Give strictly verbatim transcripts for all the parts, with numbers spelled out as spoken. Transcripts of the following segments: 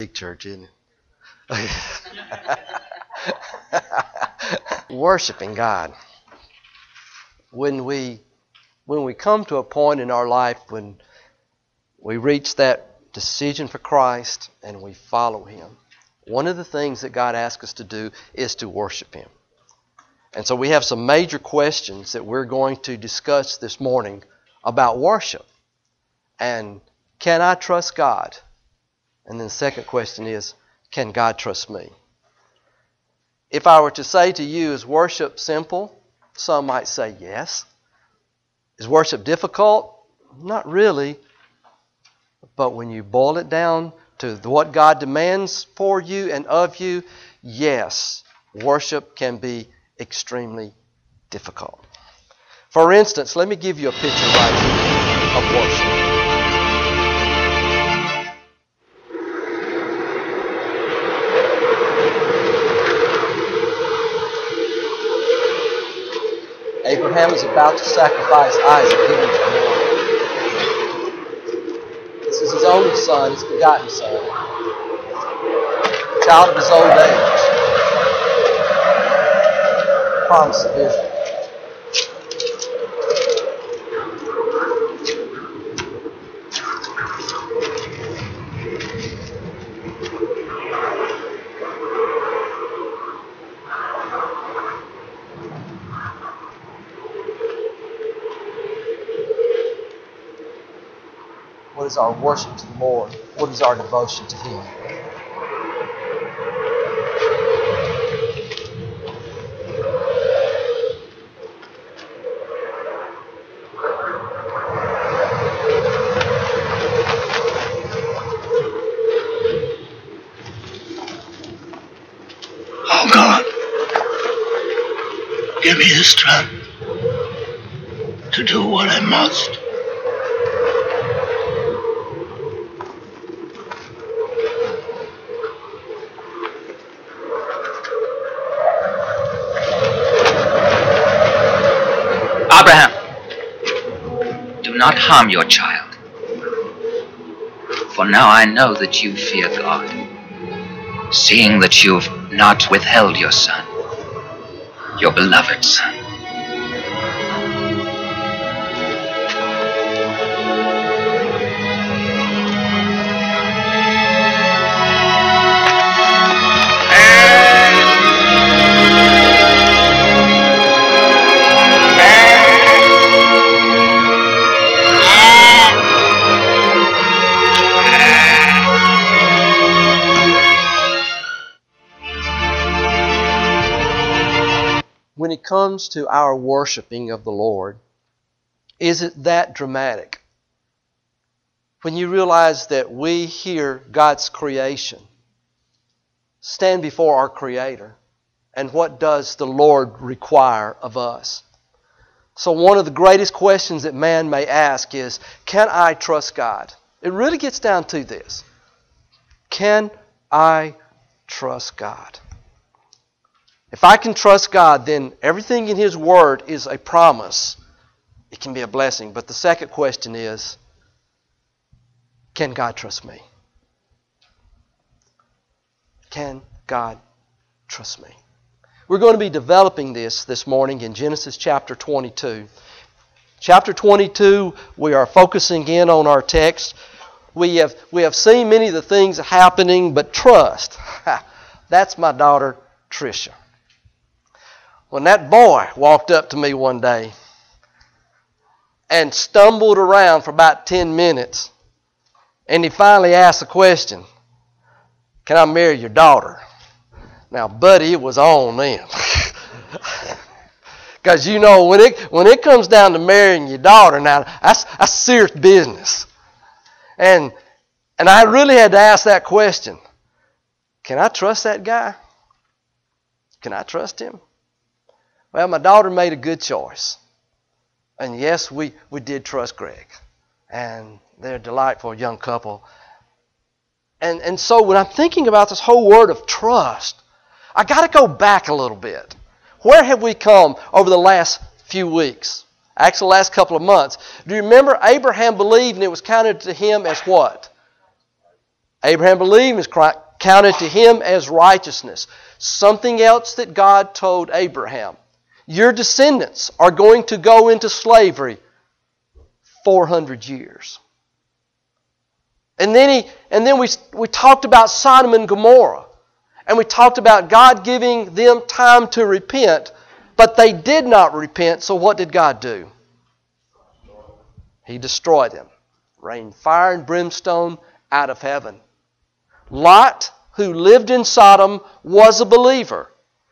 Big church, isn't it? Worshiping God. When we when we come to a point in our life when we reach that decision for Christ and we follow Him, one of the things that God asks us to do is to worship Him. And so we have some major questions that we're going to discuss this morning about worship. And can I trust God? And then the second question is, can God trust me? If I were to say to you, is worship simple? Some might say yes. Is worship difficult? Not really. But when you boil it down to what God demands for you and of you, yes, worship can be extremely difficult. For instance, let me give you a picture right here of worship. Abraham is about to sacrifice Isaac, giving to the Lord. This is his only son, his begotten son, child of his old age. Promise of Israel. What is our worship to the Lord? What is our devotion to Him? Oh God, give me the strength to do what I must. Abraham, do not harm your child, for now I know that you fear God, seeing that you have not withheld your son, your beloved son. When it comes to our worshiping of the Lord, is it that dramatic? When you realize that we hear God's creation stand before our Creator, and what does the Lord require of us? So one of the greatest questions that man may ask is, can I trust God? It really gets down to this. Can I trust God? If I can trust God, then everything in His Word is a promise. It can be a blessing. But the second question is, can God trust me? Can God trust me? We're going to be developing this this morning in Genesis chapter twenty-two. Chapter twenty-two, we are focusing in on our text. We have, we have seen many of the things happening, but trust. That's my daughter, Tricia. When that boy walked up to me one day and stumbled around for about ten minutes, and he finally asked a question, can I marry your daughter? Now, buddy, it was on then. Because, you know, when it when it comes down to marrying your daughter, now, that's, that's serious business. And, and I really had to ask that question. Can I trust that guy? Can I trust him? Well, my daughter made a good choice. And yes, we, we did trust Greg. And they're a delightful young couple. And, and so when I'm thinking about this whole word of trust, I got to go back a little bit. Where have we come over the last few weeks? Actually, the last couple of months. Do you remember Abraham believed and it was counted to him as what? Abraham believed and was counted to him as righteousness. Something else that God told Abraham. Your descendants are going to go into slavery four hundred years. And then he, and then we, we talked about Sodom and Gomorrah. And we talked about God giving them time to repent, but they did not repent, so what did God do? He destroyed them. Rained fire and brimstone out of heaven. Lot, who lived in Sodom, was a believer.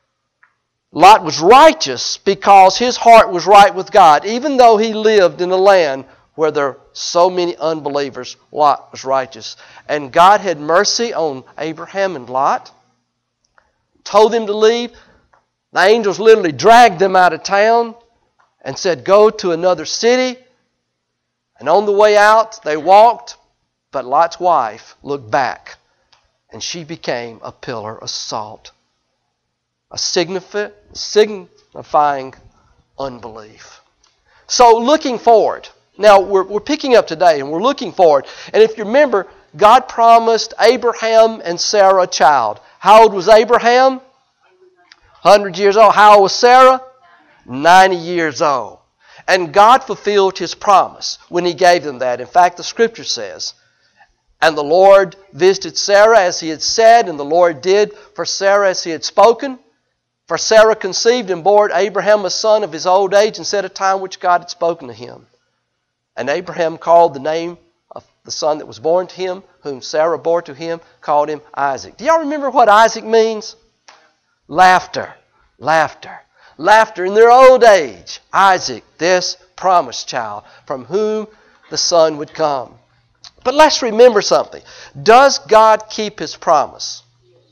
Lot was righteous because his heart was right with God. Even though he lived in a land where there are so many unbelievers, Lot was righteous. And God had mercy on Abraham and Lot. Told them to leave. The angels literally dragged them out of town and said, go to another city. And on the way out, they walked, but Lot's wife looked back, and she became a pillar of salt, a signifi- signifying unbelief. So looking forward, now we're, we're picking up today, and we're looking forward. And if you remember, God promised Abraham and Sarah a child. How old was Abraham? one hundred years old. How old was Sarah? ninety years old. And God fulfilled His promise when He gave them that. In fact, the Scripture says, and the Lord visited Sarah as He had said, and the Lord did for Sarah as He had spoken. For Sarah conceived and bore Abraham a son of his old age, and set a time which God had spoken to him. And Abraham called the name of the son that was born to him, whom Sarah bore to him, called him Isaac. Do y'all remember what Isaac means? Laughter. Laughter. Laughter in their old age. Isaac, this promised child, from whom the son would come. But let's remember something. Does God keep His promise?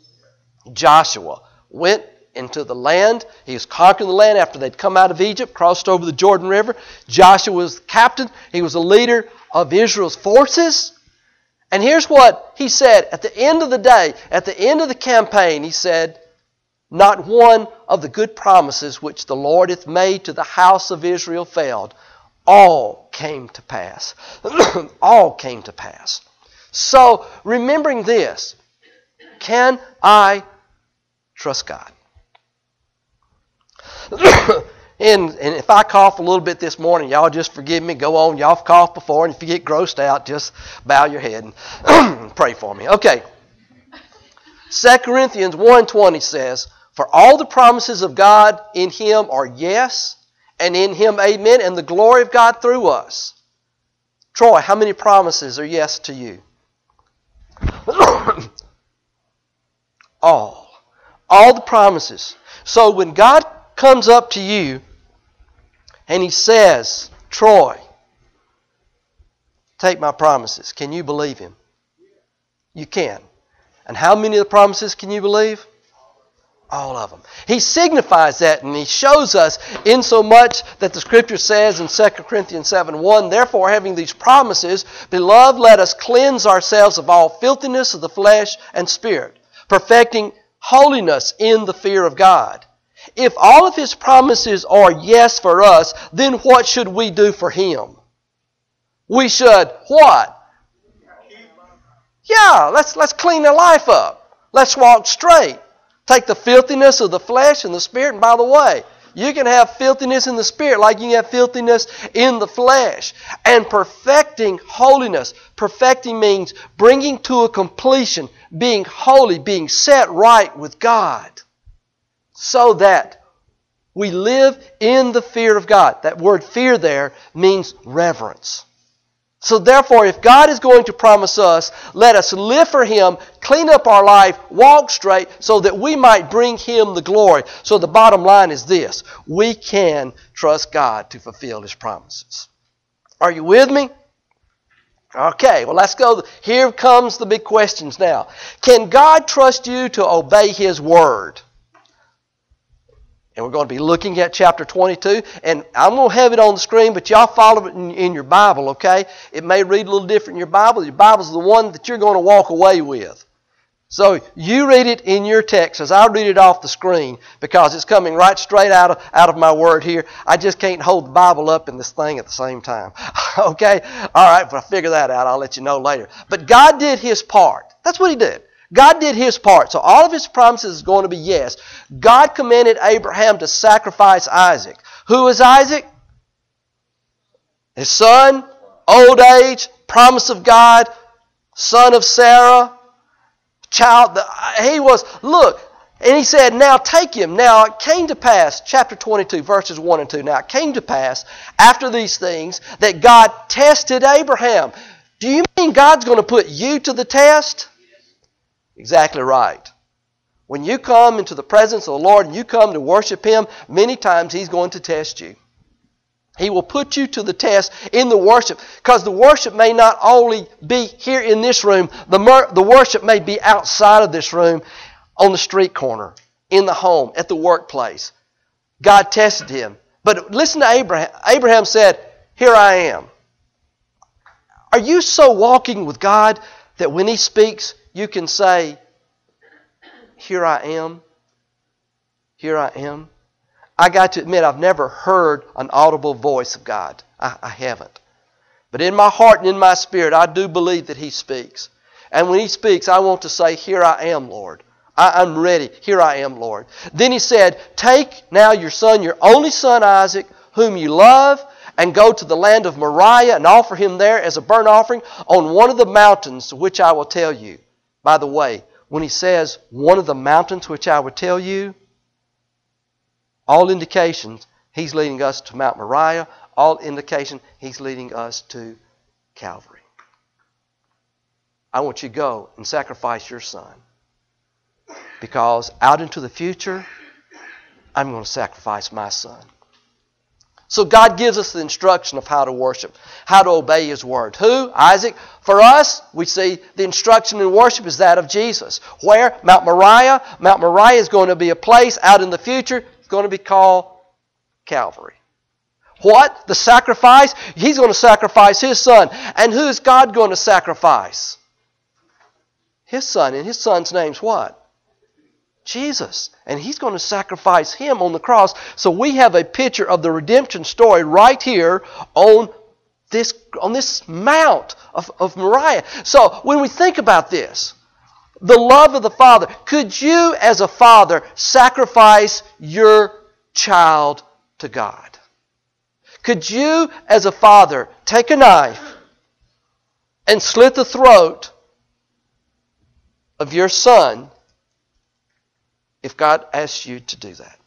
Joshua went into the land. He was conquering the land after they'd come out of Egypt, crossed over the Jordan River. Joshua was the captain. He was the leader of Israel's forces. And here's what he said at the end of the day, at the end of the campaign, he said, not one of the good promises which the Lord hath made to the house of Israel failed. All came to pass. All came to pass. So, remembering this, can I trust God? and, and if I cough a little bit this morning, y'all just forgive me. Go on. Y'all have coughed before, and if you get grossed out, just bow your head and pray for me. Okay. Second Corinthians one twenty says, for all the promises of God in Him are yes, and in Him amen, and the glory of God through us. Troy, how many promises are yes to you? All. All the promises. So when God comes up to you and He says, Troy, take my promises, can you believe Him? You can. And how many of the promises can you believe? All of them. He signifies that, and He shows us in so much that the Scripture says in Second Corinthians seven one, therefore having these promises, beloved, let us cleanse ourselves of all filthiness of the flesh and spirit, perfecting holiness in the fear of God. If all of His promises are yes for us, then what should we do for Him? We should what? Yeah, let's, let's clean their life up. Let's walk straight. Take the filthiness of the flesh and the spirit. And by the way, you can have filthiness in the spirit like you can have filthiness in the flesh. And perfecting holiness. Perfecting means bringing to a completion, being holy, being set right with God. So that we live in the fear of God. That word fear there means reverence. So therefore, if God is going to promise us, let us live for Him, clean up our life, walk straight, so that we might bring Him the glory. So the bottom line is this. We can trust God to fulfill His promises. Are you with me? Okay, well let's go. Here comes the big questions now. Can God trust you to obey His word? And we're going to be looking at chapter twenty-two. And I'm going to have it on the screen, but y'all follow it in, in your Bible, okay? It may read a little different in your Bible. Your Bible's the one that you're going to walk away with. So you read it in your text as I read it off the screen because it's coming right straight out of, out of my word here. I just can't hold the Bible up in this thing at the same time. Okay? All right, if I figure that out, I'll let you know later. But God did His part. That's what He did. God did His part. So all of His promises is going to be yes. God commanded Abraham to sacrifice Isaac. Who is Isaac? His son, old age, promise of God, son of Sarah. Child, he was, look, and he said, now take him. Now it came to pass, chapter twenty-two, verses one and two. Now it came to pass, after these things, that God tested Abraham. Do you mean God's going to put you to the test? Exactly right. When you come into the presence of the Lord and you come to worship Him, many times He's going to test you. He will put you to the test in the worship. Because the worship may not only be here in this room. The, mer- the worship may be outside of this room, on the street corner, in the home, at the workplace. God tested him. But listen to Abraham. Abraham said, here I am. Are you so walking with God that when He speaks, you can say, here I am. Here I am. I got to admit, I've never heard an audible voice of God. I, I haven't. But in my heart and in my spirit, I do believe that He speaks. And when He speaks, I want to say, here I am, Lord. I, I'm ready. Here I am, Lord. Then He said, take now your son, your only son Isaac, whom you love, and go to the land of Moriah and offer him there as a burnt offering on one of the mountains which I will tell you. By the way, when He says, one of the mountains which I will tell you, all indications, He's leading us to Mount Moriah. All indication, He's leading us to Calvary. I want you to go and sacrifice your son. Because out into the future, I'm going to sacrifice my son. So God gives us the instruction of how to worship, how to obey His word. Who? Isaac. For us, we see the instruction in worship is that of Jesus. Where? Mount Moriah. Mount Moriah is going to be a place out in the future. Going to be called Calvary. What? The sacrifice? He's going to sacrifice His son. And who is God going to sacrifice? His son. And His son's name's what? Jesus. And He's going to sacrifice Him on the cross. So we have a picture of the redemption story right here on this, on this mount of, of Moriah. So when we think about this, the love of the Father. Could you, as a father, sacrifice your child to God? Could you, as a father, take a knife and slit the throat of your son if God asked you to do that?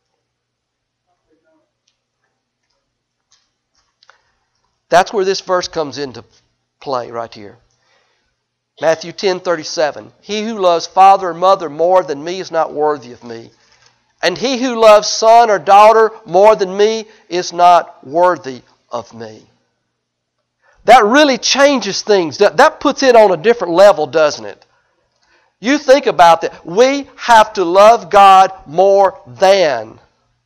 That's where this verse comes into play right here. Matthew ten thirty-seven. He who loves father or mother more than me is not worthy of me. And he who loves son or daughter more than me is not worthy of me. That really changes things. That, that puts it on a different level, doesn't it? You think about that. We have to love God more than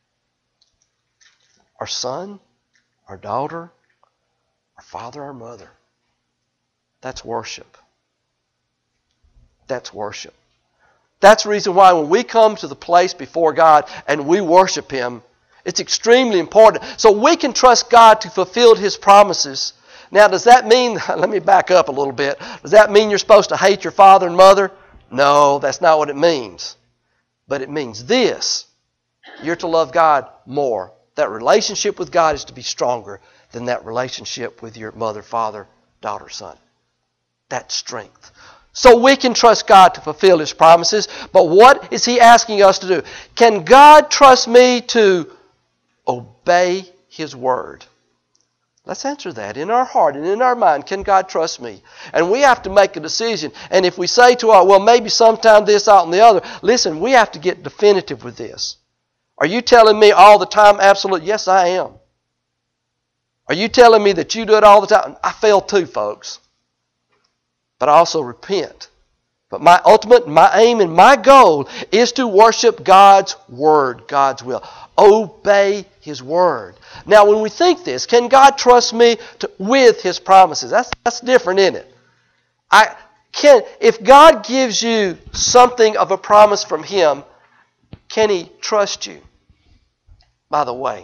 our son, our daughter, our father, our mother. That's worship. That's worship. That's the reason why when we come to the place before God and we worship Him, it's extremely important. So we can trust God to fulfill His promises. Now, does that mean, let me back up a little bit. Does that mean you're supposed to hate your father and mother? No, that's not what it means. But it means this. You're to love God more. That relationship with God is to be stronger than that relationship with your mother, father, daughter, son. That's strength. So we can trust God to fulfill His promises. But what is He asking us to do? Can God trust me to obey His word? Let's answer that. In our heart and in our mind, can God trust me? And we have to make a decision. And if we say to our, well, maybe sometime this, out, and the other, listen, we have to get definitive with this. Are you telling me all the time? Absolutely. Yes, I am. Are you telling me that you do it all the time? I fail too, folks. But I also repent. But my ultimate, my aim and my goal is to worship God's word, God's will. Obey His word. Now, when we think this, can God trust me to, with His promises? That's, that's different, isn't it? I, Can, if God gives you something of a promise from Him, can He trust you? By the way,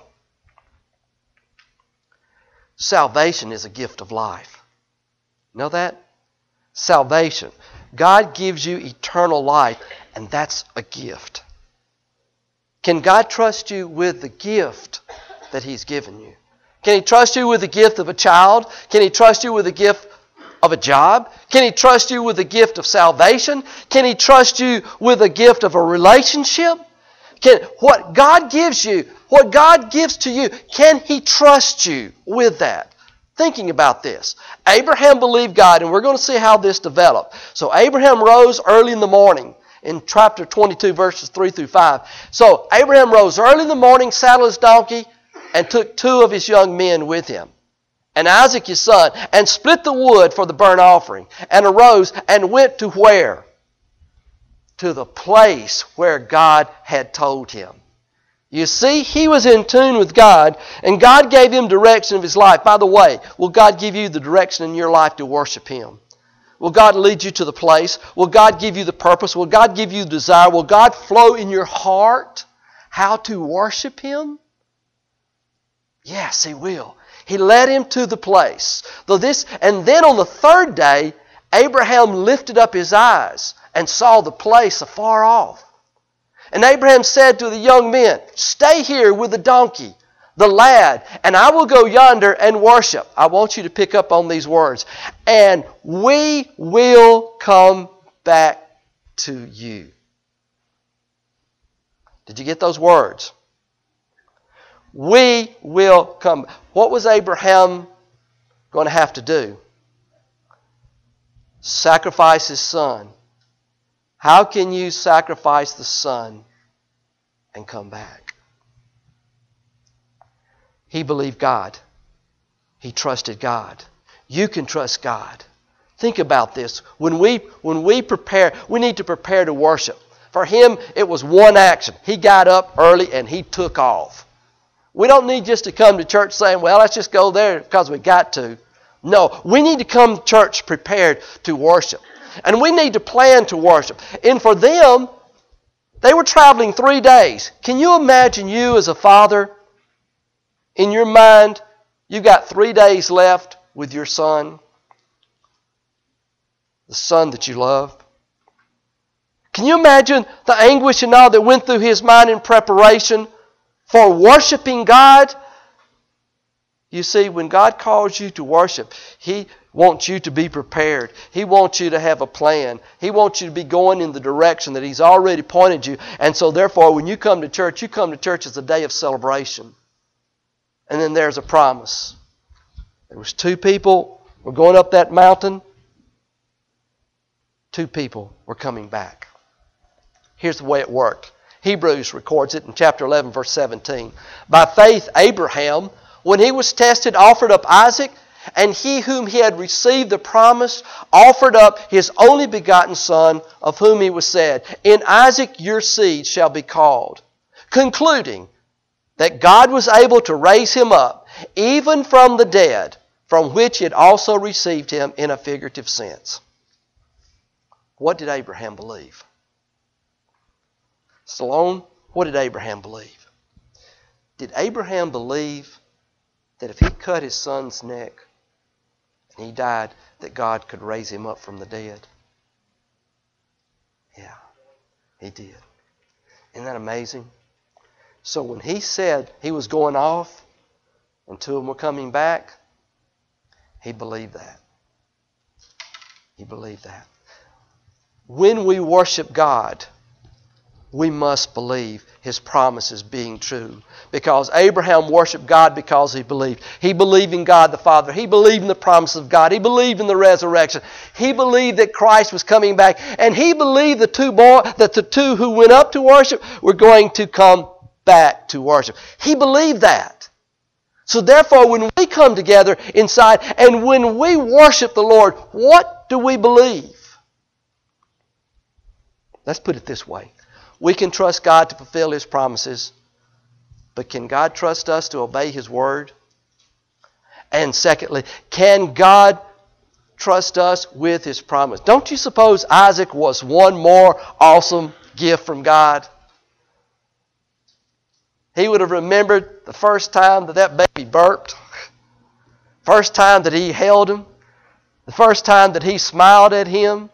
salvation is a gift of life. Know that? Salvation. God gives you eternal life, and that's a gift. Can God trust you with the gift that He's given you? Can He trust you with the gift of a child? Can He trust you with the gift of a job? Can He trust you with the gift of salvation? Can He trust you with the gift of a relationship? Can, what God gives you, what God gives to you, can He trust you with that? Thinking about this. Abraham believed God, and we're going to see how this developed. So Abraham rose early in the morning in chapter twenty-two, verses three through five. So Abraham rose early in the morning, saddled his donkey, and took two of his young men with him, and Isaac his son, and split the wood for the burnt offering, and arose and went to where? To the place where God had told him. You see, he was in tune with God, and God gave him direction of his life. By the way, will God give you the direction in your life to worship Him? Will God lead you to the place? Will God give you the purpose? Will God give you the desire? Will God flow in your heart how to worship Him? Yes, He will. He led him to the place. Though this, and then on the third day, Abraham lifted up his eyes and saw the place afar off. And Abraham said to the young men, "Stay here with the donkey, the lad, and I will go yonder and worship." I want you to pick up on these words. "And we will come back to you." Did you get those words? We will come. What was Abraham going to have to do? Sacrifice his son. How can you sacrifice the son and come back? He believed God. He trusted God. You can trust God. Think about this. When we, when we prepare, we need to prepare to worship. For him, it was one action. He got up early and he took off. We don't need just to come to church saying, "Well, let's just go there because we got to." No, we need to come to church prepared to worship. And we need to plan to worship. And for them, they were traveling three days. Can you imagine you as a father, in your mind, you've got three days left with your son, the son that you love? Can you imagine the anguish and all that went through his mind in preparation for worshiping God? You see, when God calls you to worship, He wants you to be prepared. He wants you to have a plan. He wants you to be going in the direction that He's already pointed you. And so therefore, when you come to church, you come to church as a day of celebration. And then there's a promise. There was two people were going up that mountain. Two people were coming back. Here's the way it worked. Hebrews records it in chapter eleven, verse seventeen. "By faith, Abraham, when he was tested, offered up Isaac, and he whom he had received the promise offered up his only begotten son, of whom he was said, 'In Isaac your seed shall be called,' concluding that God was able to raise him up, even from the dead, from which he had also received him in a figurative sense." What did Abraham believe? Stallone, what did Abraham believe? Did Abraham believe that if he cut his son's neck and he died, that God could raise him up from the dead? Yeah, he did. Isn't that amazing? So when he said he was going off and two of them were coming back, he believed that. He believed that. When we worship God, we must believe His promises being true. Because Abraham worshiped God because he believed. He believed in God the Father. He believed in the promises of God. He believed in the resurrection. He believed that Christ was coming back. And he believed the two boy, that the two who went up to worship were going to come back to worship. He believed that. So therefore, when we come together inside and when we worship the Lord, what do we believe? Let's put it this way. We can trust God to fulfill His promises, but can God trust us to obey His word? And secondly, can God trust us with His promise. Don't you suppose Isaac was one more awesome gift from God? He would have remembered the first time that that baby burped, first time that he held him, the first time that he smiled at him.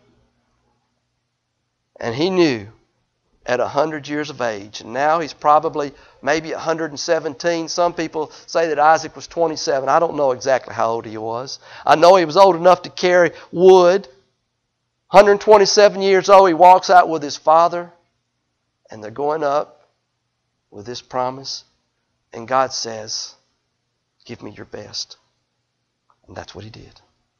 And he knew at one hundred years of age, and now he's probably maybe one hundred seventeen. Some people say that Isaac was twenty-seven. I don't know exactly how old he was. I know he was old enough to carry wood. one hundred twenty-seven years old, he walks out with his father, and they're going up with this promise. And God says, give me your best. And that's what He did.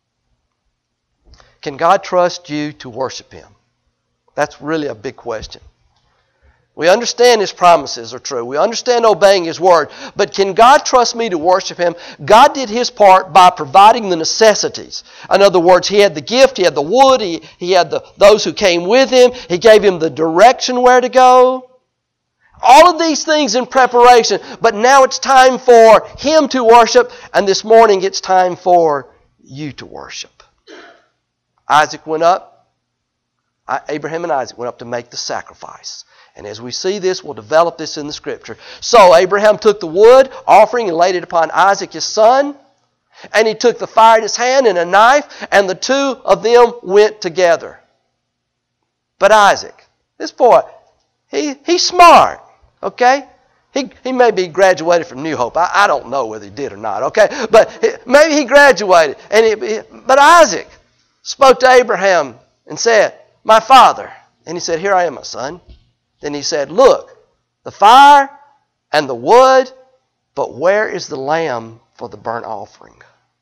Can God trust you to worship Him? That's really a big question. We understand His promises are true. We understand obeying His word. But can God trust me to worship Him? God did His part by providing the necessities. In other words, He had the gift, He had the wood, He, he had the, those who came with Him. He gave him the direction where to go. All of these things in preparation. But now it's time for him to worship. And this morning it's time for you to worship. Isaac went up. Abraham and Isaac went up to make the sacrifice. And as we see this, we'll develop this in the Scripture. So Abraham took the wood offering and laid it upon Isaac his son. And he took the fire in his hand and a knife. And the two of them went together. But Isaac, this boy, he, he's smart. Okay? He, he maybe graduated from New Hope. I, I don't know whether he did or not. Okay? But he, maybe he graduated. And he, he, But Isaac spoke to Abraham and said, my father. And he said, here I am, my son. Then he said, look, the fire and the wood, but where is the lamb for the burnt offering?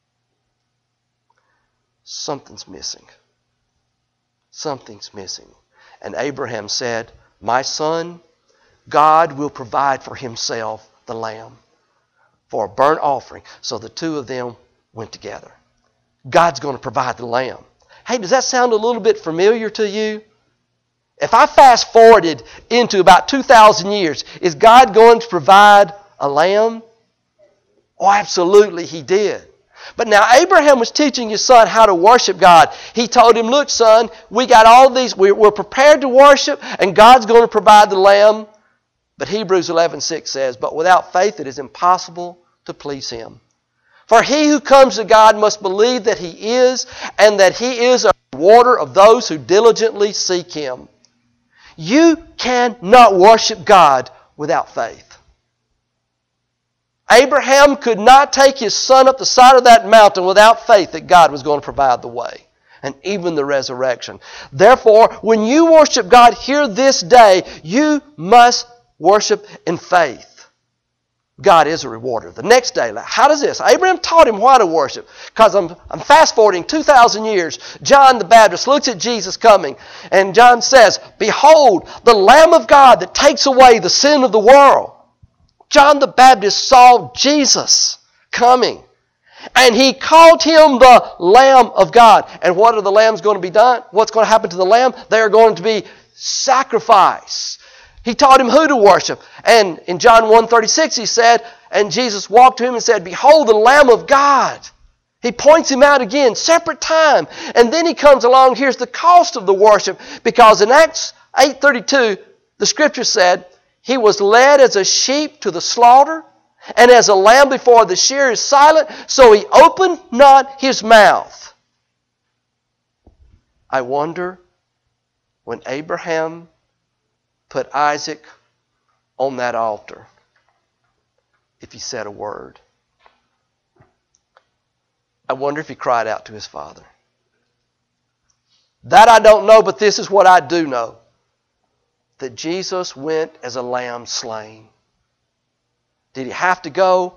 Something's missing. Something's missing. And Abraham said, my son, God will provide for Himself the lamb for a burnt offering. So the two of them went together. God's going to provide the lamb. Hey, does that sound a little bit familiar to you? If I fast forwarded into about two thousand years, is God going to provide a lamb? Oh, absolutely He did. But now Abraham was teaching his son how to worship God. He told him, look, son, we got all these, we're prepared to worship, and God's going to provide the lamb. But Hebrews eleven six says, but without faith it is impossible to please Him. For he who comes to God must believe that He is, and that He is a rewarder of those who diligently seek Him. You cannot worship God without faith. Abraham could not take his son up the side of that mountain without faith that God was going to provide the way and even the resurrection. Therefore, when you worship God here this day, you must worship in faith. God is a rewarder. The next day, how does this? Abraham taught him why to worship. Because I'm, I'm fast forwarding two thousand years. John the Baptist looks at Jesus coming. And John says, behold, the Lamb of God that takes away the sin of the world. John the Baptist saw Jesus coming. And he called Him the Lamb of God. And what are the lambs going to be done? What's going to happen to the lamb? They are going to be sacrificed. He taught him who to worship. And in John one thirty-six he said, and Jesus walked to him and said, behold the Lamb of God. He points Him out again, separate time. And then he comes along, here's the cost of the worship. Because in Acts eight thirty-two, the Scripture said, He was led as a sheep to the slaughter, and as a lamb before the shear is silent, so He opened not His mouth. I wonder, when Abraham put Isaac on that altar, if he said a word. I wonder if he cried out to his father. That I don't know, but this is what I do know. That Jesus went as a lamb slain. Did He have to go?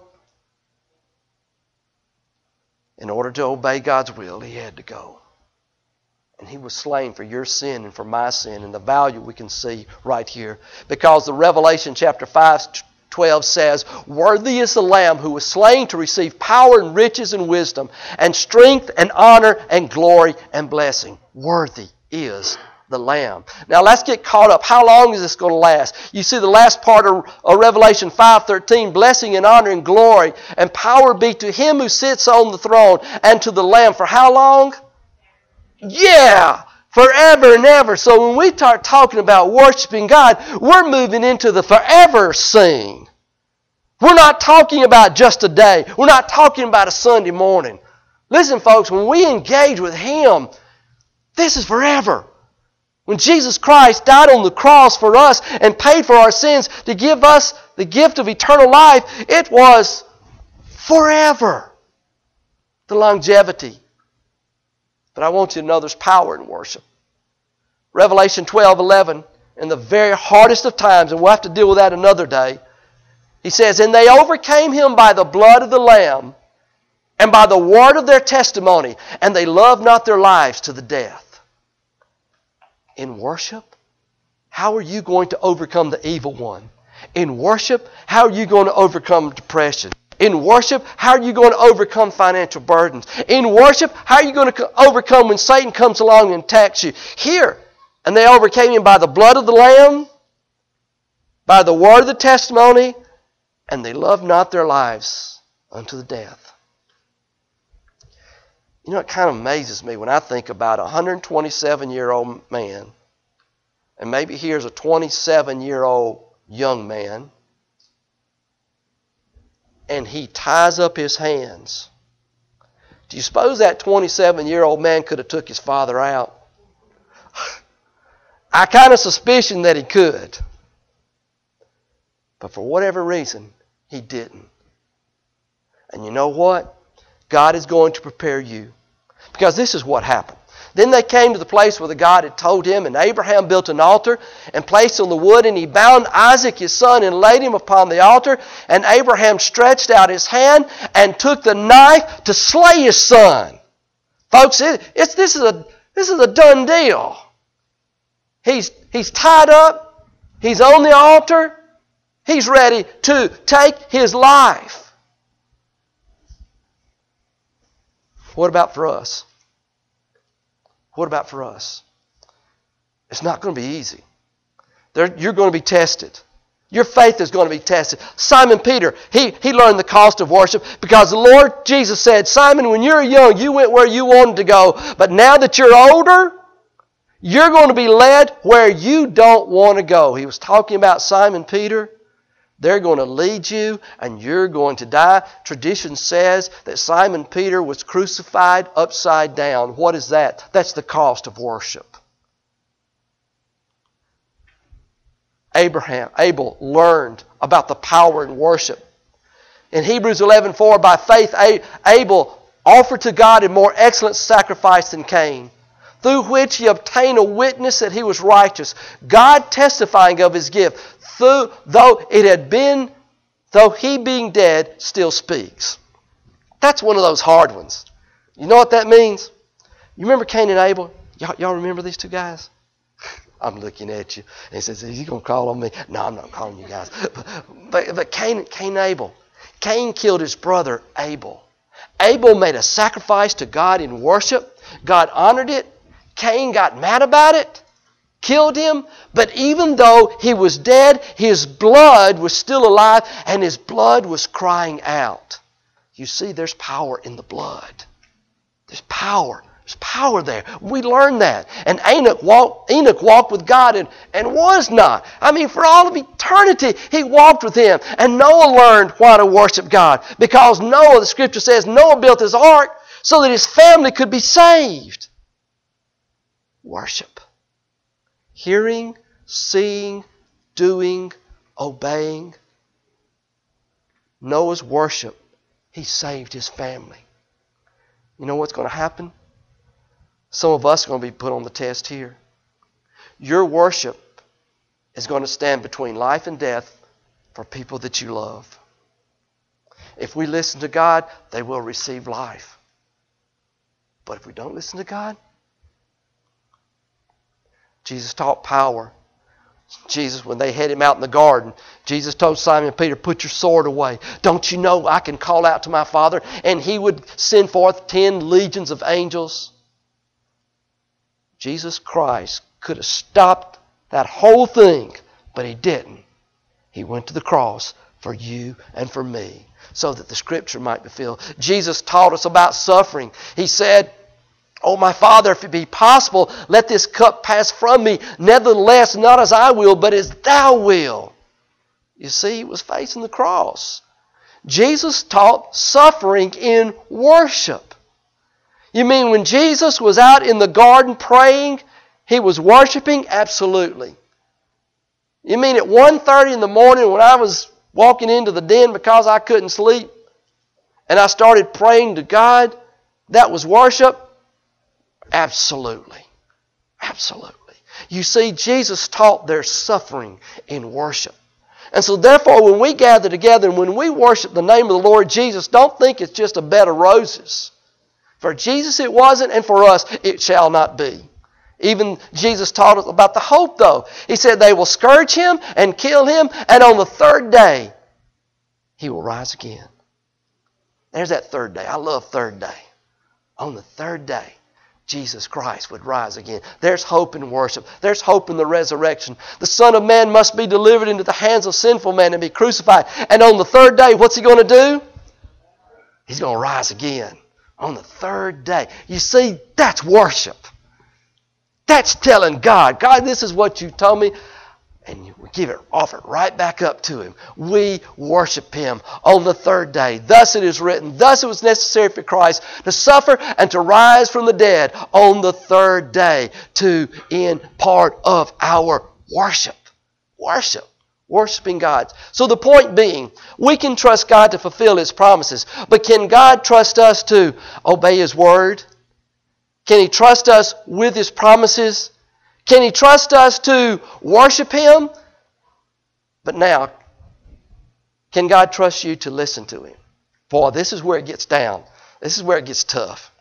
In order to obey God's will, He had to go. And He was slain for your sin and for my sin. And the value we can see right here. Because the Revelation chapter five twelve says, worthy is the Lamb who was slain to receive power and riches and wisdom and strength and honor and glory and blessing. Worthy is the Lamb. Now let's get caught up. How long is this going to last? You see the last part of, of Revelation five thirteen, blessing and honor and glory and power be to Him who sits on the throne and to the Lamb. For how long? Yeah, forever and ever. So when we start talking about worshiping God, we're moving into the forever scene. We're not talking about just a day. We're not talking about a Sunday morning. Listen, folks, when we engage with Him, this is forever. When Jesus Christ died on the cross for us and paid for our sins to give us the gift of eternal life, it was forever. The longevity. But I want you to know there's power in worship. Revelation twelve eleven, in the very hardest of times, and we'll have to deal with that another day, he says, and they overcame him by the blood of the Lamb and by the word of their testimony, and they loved not their lives to the death. In worship, how are you going to overcome the evil one? In worship, how are you going to overcome depression? In worship, how are you going to overcome financial burdens? In worship, how are you going to overcome when Satan comes along and attacks you? Here, and they overcame him by the blood of the Lamb, by the word of the testimony, and they loved not their lives unto the death. You know, it kind of amazes me when I think about a one hundred twenty-seven-year-old man, and maybe here's a twenty-seven-year-old young man, and he ties up his hands. Do you suppose that twenty-seven-year-old man could have took his father out? I kind of suspicion that he could. But for whatever reason, he didn't. And you know what? God is going to prepare you. Because this is what happened. Then they came to the place where the God had told him, and Abraham built an altar and placed on the wood, and he bound Isaac his son and laid him upon the altar. And Abraham stretched out his hand and took the knife to slay his son. Folks, it, it's, this, is a, this is a done deal. He's, he's tied up. He's on the altar. He's ready to take his life. What about for us? What about for us? It's not going to be easy. There, you're going to be tested. Your faith is going to be tested. Simon Peter, he, he learned the cost of worship because the Lord Jesus said, Simon, when you were young, you went where you wanted to go. But now that you're older, you're going to be led where you don't want to go. He was talking about Simon Peter. They're going to lead you and you're going to die. Tradition says that Simon Peter was crucified upside down. What is that? That's the cost of worship. Abraham, Abel learned about the power in worship. In Hebrews eleven four, by faith Abel offered to God a more excellent sacrifice than Cain, through which he obtained a witness that he was righteous, God testifying of his gift. Though, though it had been, though he being dead, still speaks. That's one of those hard ones. You know what that means? You remember Cain and Abel? Y'all, y'all remember these two guys? I'm looking at you. And he says, is he going to call on me? No, I'm not calling you guys. But, but, but Cain, Cain and Abel. Cain killed his brother Abel. Abel made a sacrifice to God in worship. God honored it. Cain got mad about it. Killed him, but even though he was dead, his blood was still alive, and his blood was crying out. You see, there's power in the blood. There's power. There's power there. We learned that. And Enoch walked, Enoch walked with God and, and was not. I mean, for all of eternity, he walked with him. And Noah learned why to worship God. Because Noah, the Scripture says, Noah built his ark so that his family could be saved. Worship. Hearing, seeing, doing, obeying. Noah's worship, he saved his family. You know what's going to happen? Some of us are going to be put on the test here. Your worship is going to stand between life and death for people that you love. If we listen to God, they will receive life. But if we don't listen to God, Jesus taught power. Jesus, when they had him out in the garden, Jesus told Simon Peter, put your sword away. Don't you know I can call out to my Father and he would send forth ten legions of angels? Jesus Christ could have stopped that whole thing, but he didn't. He went to the cross for you and for me so that the Scripture might be filled. Jesus taught us about suffering. He said, Oh, my Father, if it be possible, let this cup pass from me. Nevertheless, not as I will, but as thou wilt. You see, he was facing the cross. Jesus taught suffering in worship. You mean when Jesus was out in the garden praying, he was worshiping? Absolutely. You mean at one thirty in the morning when I was walking into the den because I couldn't sleep and I started praying to God, that was worship? Absolutely. Absolutely. You see, Jesus taught their suffering in worship. And so therefore, when we gather together and when we worship the name of the Lord Jesus, don't think it's just a bed of roses. For Jesus it wasn't, and for us it shall not be. Even Jesus taught us about the hope, though. He said they will scourge him and kill him, and on the third day, he will rise again. There's that third day. I love third day. On the third day, Jesus Christ would rise again. There's hope in worship. There's hope in the resurrection. The Son of Man must be delivered into the hands of sinful men and be crucified. And on the third day, what's he going to do? He's going to rise again. On the third day. You see, that's worship. That's telling God, God, this is what you told me. And we give it, offer it right back up to him. We worship him on the third day. Thus it is written, thus it was necessary for Christ to suffer and to rise from the dead on the third day to end part of our worship. Worship. Worshiping God. So the point being, we can trust God to fulfill his promises. But can God trust us to obey his word? Can he trust us with his promises? Can he trust us to worship him? But now, can God trust you to listen to him? Boy, this is where it gets down. This is where it gets tough.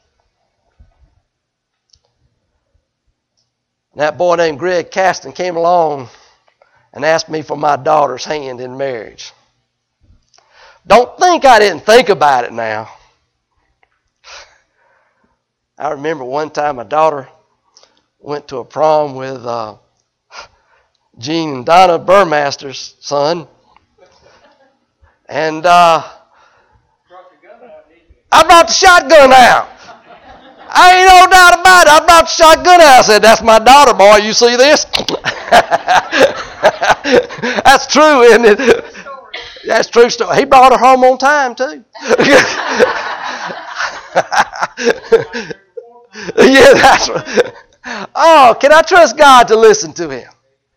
And that boy named Greg Caston came along and asked me for my daughter's hand in marriage. Don't think I didn't think about it now. I remember one time my daughter went to a prom with uh, Gene and Donna Burmaster's son. And uh, I brought the shotgun out. I ain't no doubt about it. I brought the shotgun out. I said, that's my daughter, boy. You see this? That's true, isn't it? That's true story. He brought her home on time, too. Yeah, that's right. Oh, can I trust God to listen to him?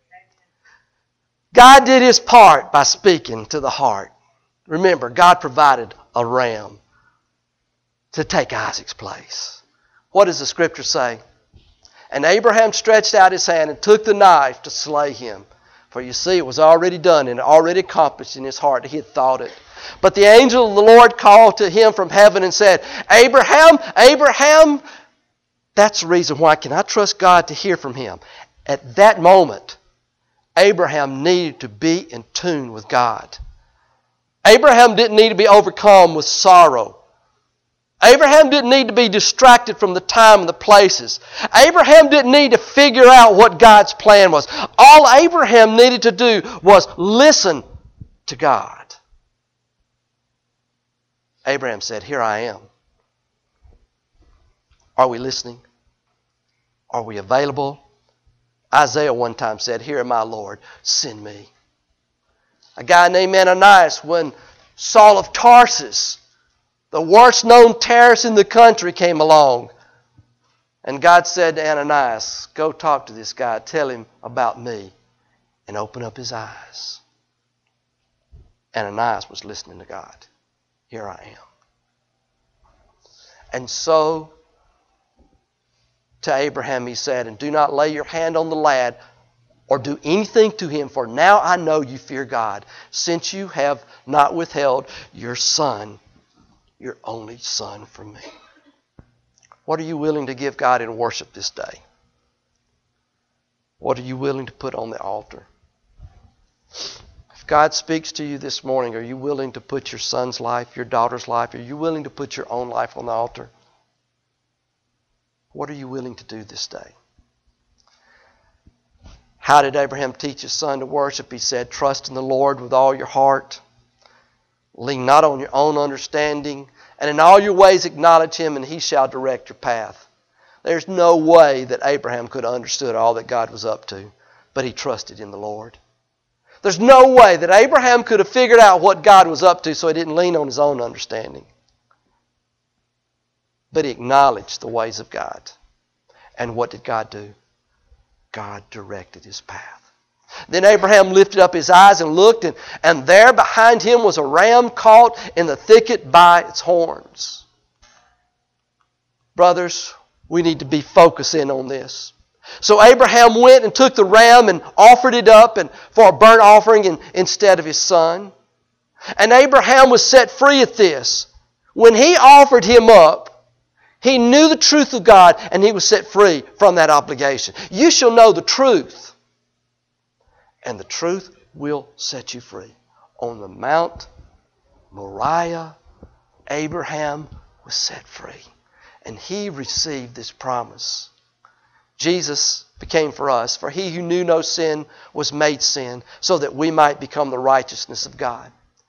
God did his part by speaking to the heart. Remember, God provided a ram to take Isaac's place. What does the scripture say? And Abraham stretched out his hand and took the knife to slay him. For you see, it was already done and already accomplished in his heart. He had thought it. But the angel of the Lord called to him from heaven and said, Abraham, Abraham. That's the reason why. Can I trust God to hear from him? At that moment, Abraham needed to be in tune with God. Abraham didn't need to be overcome with sorrow. Abraham didn't need to be distracted from the time and the places. Abraham didn't need to figure out what God's plan was. All Abraham needed to do was listen to God. Abraham said, here I am. Are we listening? Are we available? Isaiah one time said, here am I, Lord, send me. A guy named Ananias, when Saul of Tarsus, the worst known terrorist in the country, came along. And God said to Ananias, go talk to this guy, tell him about me, and open up his eyes. Ananias was listening to God. Here I am. And so, to Abraham he said, and do not lay your hand on the lad or do anything to him, for now I know you fear God, since you have not withheld your son, your only son, from me. What are you willing to give God in worship this day? What are you willing to put on the altar? If God speaks to you this morning, are you willing to put your son's life, your daughter's life, are you willing to put your own life on the altar? What are you willing to do this day? How did Abraham teach his son to worship? He said, trust in the Lord with all your heart. Lean not on your own understanding. And in all your ways acknowledge him, and he shall direct your path. There's no way that Abraham could have understood all that God was up to, but he trusted in the Lord. There's no way that Abraham could have figured out what God was up to, so he didn't lean on his own understanding. But he acknowledged the ways of God. And what did God do? God directed his path. Then Abraham lifted up his eyes and looked, and, and there behind him was a ram caught in the thicket by its horns. Brothers, we need to be focusing on this. So Abraham went and took the ram and offered it up and for a burnt offering in, instead of his son. And Abraham was set free at this. When he offered him up, he knew the truth of God and he was set free from that obligation. You shall know the truth, and the truth will set you free. On the Mount Moriah, Abraham was set free. And he received this promise. Jesus became for us, for he who knew no sin was made sin, so that we might become the righteousness of God.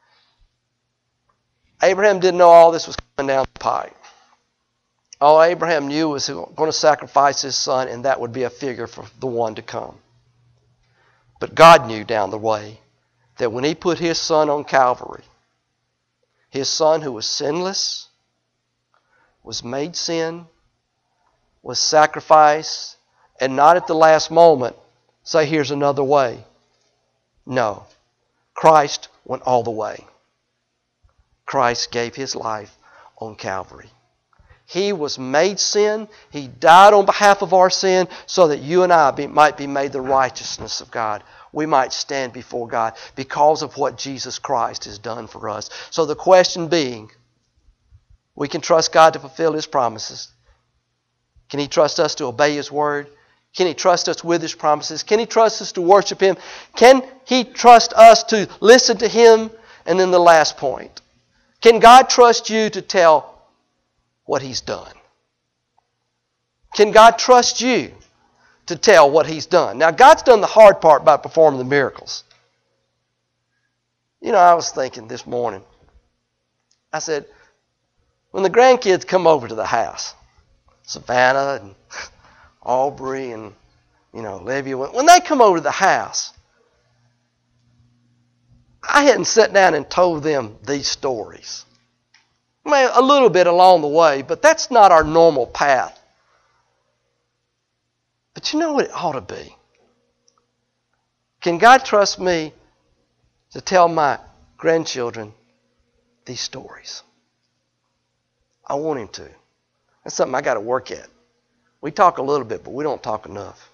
Abraham didn't know all this was coming down the pike. All Abraham knew was he was going to sacrifice his son, and that would be a figure for the one to come. But God knew down the way that when he put his son on Calvary, his son who was sinless, was made sin, was sacrificed, and not at the last moment say, here's another way. No. Christ went all the way. Christ gave his life on Calvary. He was made sin. He died on behalf of our sin so that you and I be, might be made the righteousness of God. We might stand before God because of what Jesus Christ has done for us. So the question being, we can trust God to fulfill his promises. Can he trust us to obey his word? Can he trust us with his promises? Can he trust us to worship him? Can he trust us to listen to him? And then the last point. Can God trust you to tell what he's done? Can God trust you to tell what he's done? Now, God's done the hard part by performing the miracles. You know, I was thinking this morning. I said, when the grandkids come over to the house, Savannah and Aubrey and, you know, Olivia, when they come over to the house, I hadn't sat down and told them these stories. I mean, a little bit along the way, but that's not our normal path. But you know what it ought to be? Can God trust me to tell my grandchildren these stories? I want him to. That's something I got to work at. We talk a little bit, but we don't talk enough.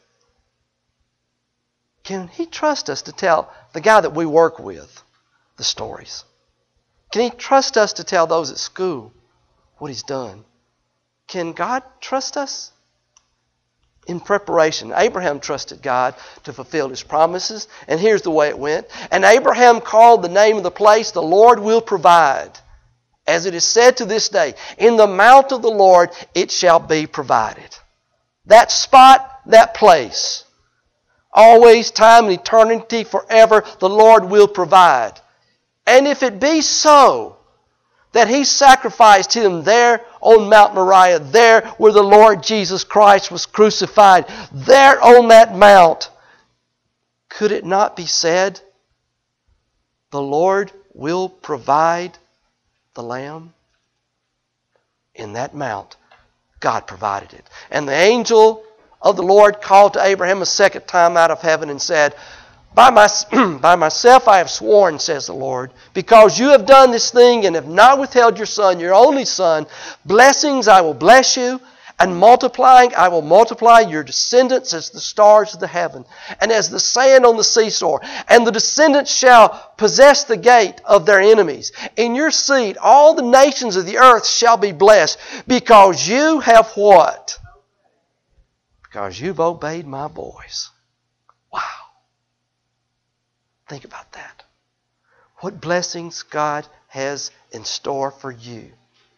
Can he trust us to tell the guy that we work with the stories? Can he trust us to tell those at school what he's done? Can God trust us? In preparation, Abraham trusted God to fulfill his promises, and here's the way it went. And Abraham called the name of the place, the Lord will provide. As it is said to this day, in the mount of the Lord it shall be provided. That spot, that place, always, time, and eternity, forever, the Lord will provide. And if it be so that he sacrificed him there on Mount Moriah, there where the Lord Jesus Christ was crucified, there on that mount, could it not be said, the Lord will provide the lamb? In that mount, God provided it. And the angel of the Lord called to Abraham a second time out of heaven and said, By, my, by myself I have sworn, says the Lord, because you have done this thing and have not withheld your son, your only son, blessings I will bless you, and multiplying I will multiply your descendants as the stars of the heaven, and as the sand on the seashore. And the descendants shall possess the gate of their enemies. In your seed all the nations of the earth shall be blessed, because you have what? Because you've obeyed my voice. Wow. Think about that. What blessings God has in store for you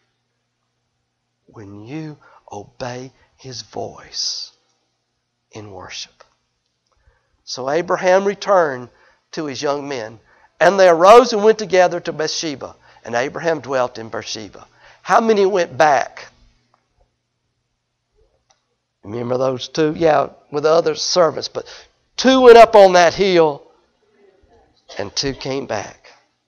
when you obey his voice in worship. So Abraham returned to his young men, and they arose and went together to Beersheba, and Abraham dwelt in Beersheba. How many went back? Remember those two? Yeah, with the other servants. But two went up on that hill and two came back.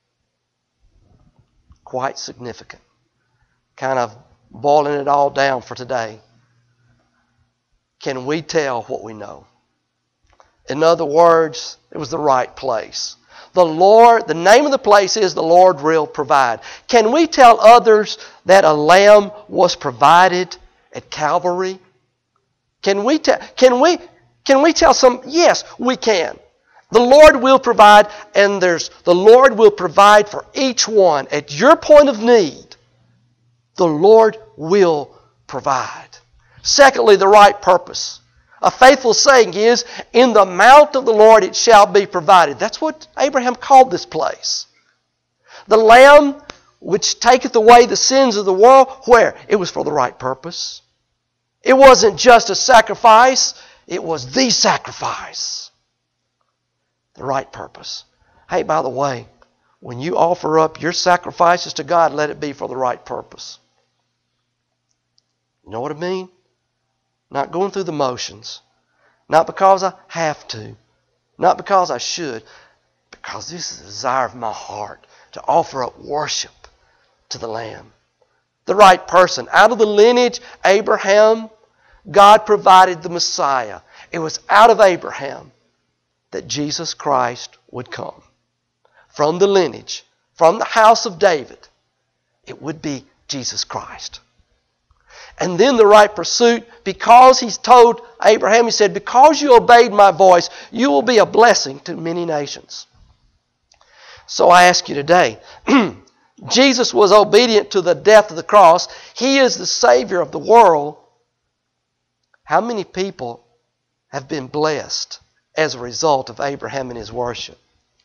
Quite significant. Kind of boiling it all down for today. Can we tell what we know? In other words, it was the right place. The Lord, the name of the place is the Lord will provide. Can we tell others that a lamb was provided at Calvary? Can we tell, can we, can we tell some? Yes, we can. The Lord will provide, and there's the Lord will provide for each one at your point of need. The Lord will provide. Secondly, the right purpose. A faithful saying is, in the mount of the Lord it shall be provided. That's what Abraham called this place. The Lamb which taketh away the sins of the world, where? It was for the right purpose. It wasn't just a sacrifice, it was the sacrifice. The right purpose. Hey, by the way, when you offer up your sacrifices to God, let it be for the right purpose. You know what I mean? Not going through the motions. Not because I have to. Not because I should. Because this is the desire of my heart to offer up worship to the Lamb. The right person. Out of the lineage, Abraham, God provided the Messiah. It was out of Abraham that Jesus Christ would come. From the lineage, from the house of David, it would be Jesus Christ. And then the right pursuit, because He's told Abraham, He said, because you obeyed my voice, you will be a blessing to many nations. So I ask you today, Jesus was obedient to the death of the cross. He is the Savior of the world. How many people have been blessed as a result of Abraham and his worship?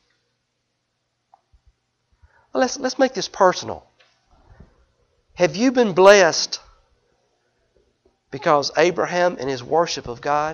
Well, let's, let's make this personal. Have you been blessed because Abraham and his worship of God?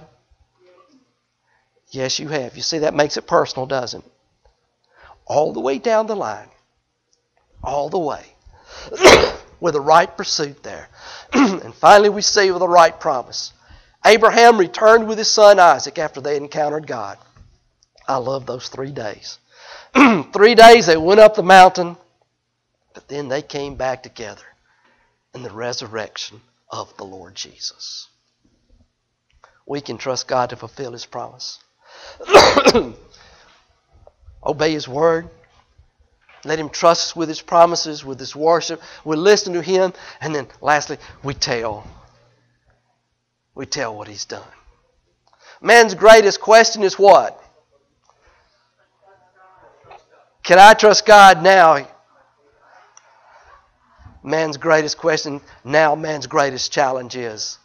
Yes, you have. You see, that makes it personal, doesn't it? All the way down the line. All the way. With the right pursuit there. And finally we see with the right promise. Abraham returned with his son Isaac after they encountered God. I love those three days. Three days they went up the mountain, but then they came back together in the resurrection of the Lord Jesus. We can trust God to fulfill His promise. Obey His word. Let Him trust us with His promises, with His worship. We listen to Him. And then lastly, we tell. We tell what He's done. Man's greatest question is what? Can I trust God now? Man's greatest question, now man's greatest challenge is,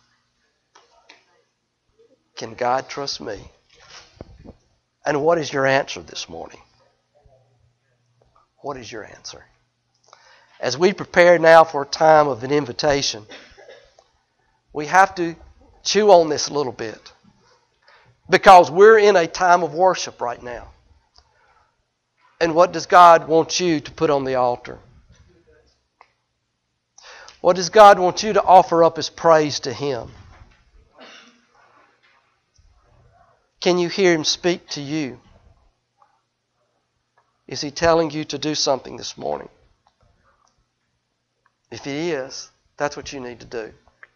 can God trust me? And what is your answer this morning? What is your answer? As we prepare now for a time of an invitation, we have to chew on this a little bit. Because we're in a time of worship right now. And what does God want you to put on the altar? What does God want you to offer up as praise to Him? Can you hear Him speak to you? Is He telling you to do something this morning? If He is, that's what you need to do.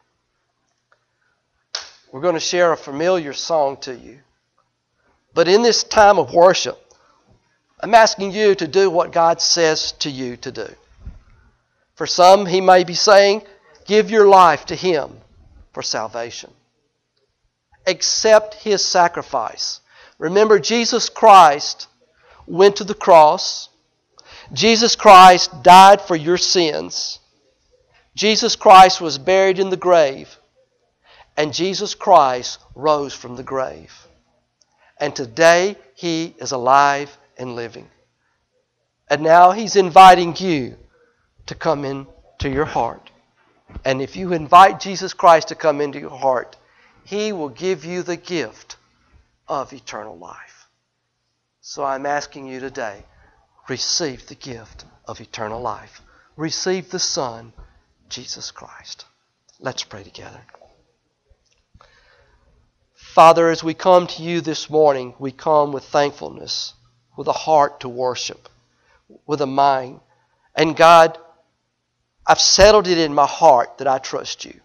We're going to share a familiar song to you. But in this time of worship, I'm asking you to do what God says to you to do. For some, He may be saying, give your life to Him for salvation. Accept His sacrifice. Remember, Jesus Christ went to the cross. Jesus Christ died for your sins. Jesus Christ was buried in the grave. And Jesus Christ rose from the grave. And today He is alive and living. And now He's inviting you to come into your heart. And if you invite Jesus Christ to come into your heart, He will give you the gift of eternal life. So I'm asking you today, receive the gift of eternal life. Receive the Son, Jesus Christ. Let's pray together. Father, as we come to you this morning, we come with thankfulness, with a heart to worship, with a mind. And God, I've settled it in my heart that I trust you.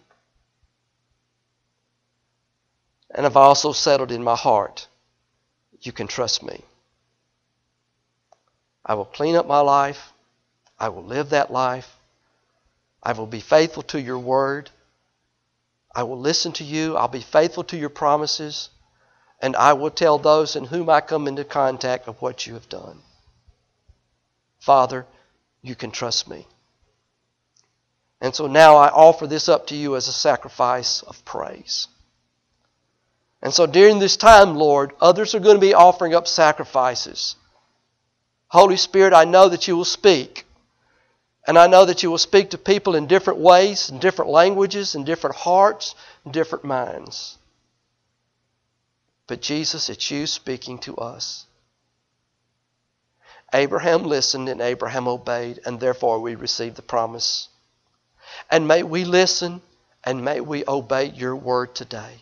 And I've also settled in my heart, you can trust me. I will clean up my life. I will live that life. I will be faithful to your word. I will listen to you. I'll be faithful to your promises. And I will tell those in whom I come into contact of what you have done. Father, you can trust me. And so now I offer this up to you as a sacrifice of praise. And so during this time, Lord, others are going to be offering up sacrifices. Holy Spirit, I know that you will speak. And I know that you will speak to people in different ways, in different languages, in different hearts, in different minds. But Jesus, it's you speaking to us. Abraham listened and Abraham obeyed, and therefore we receive the promise. And may we listen and may we obey your word today.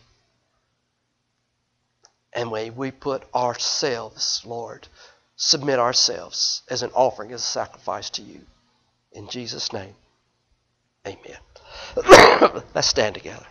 And may we put ourselves, Lord, submit ourselves as an offering, as a sacrifice to you. In Jesus' name, amen. Let's stand together.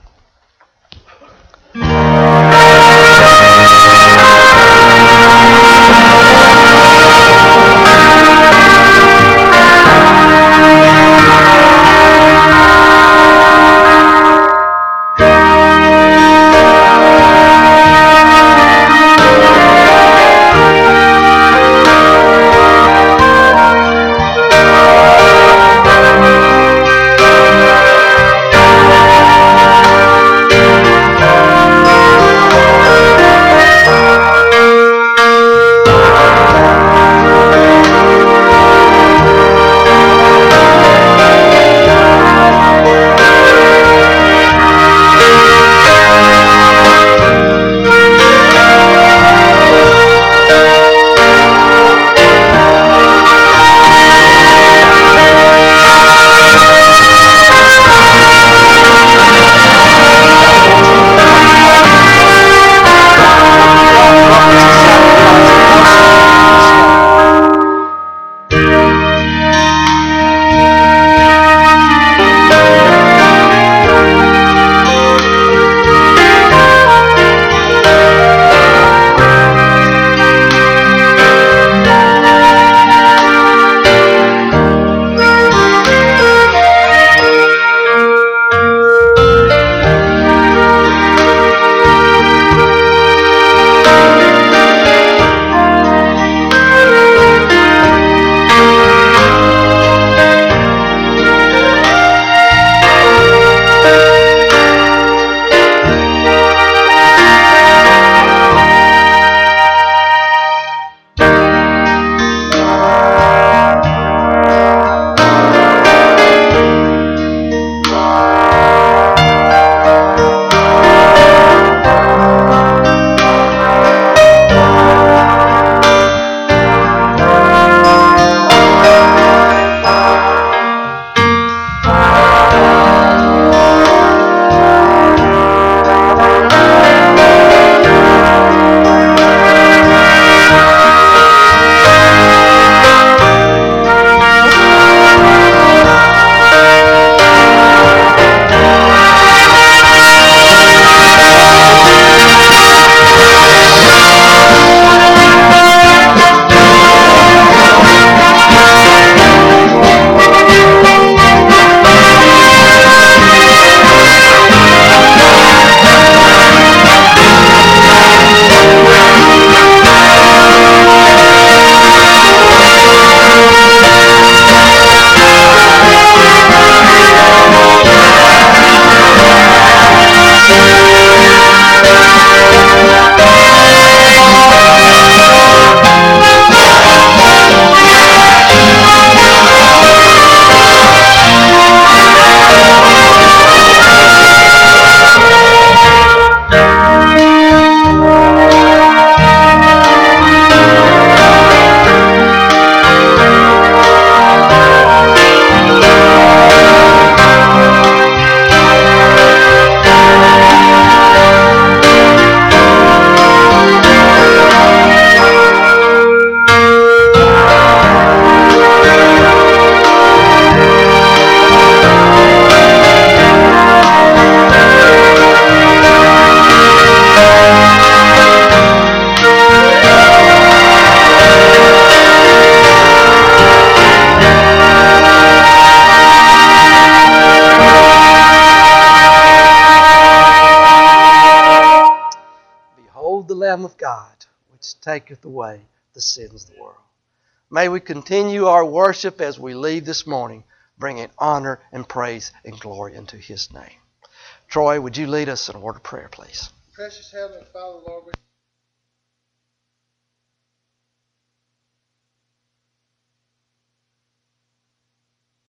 Lamb of God, which taketh away the sins of the world. May we continue our worship as we leave this morning, bringing honor and praise and glory unto His name. Troy, would you lead us in a word of prayer, please? Precious Heavenly Father, Lord, we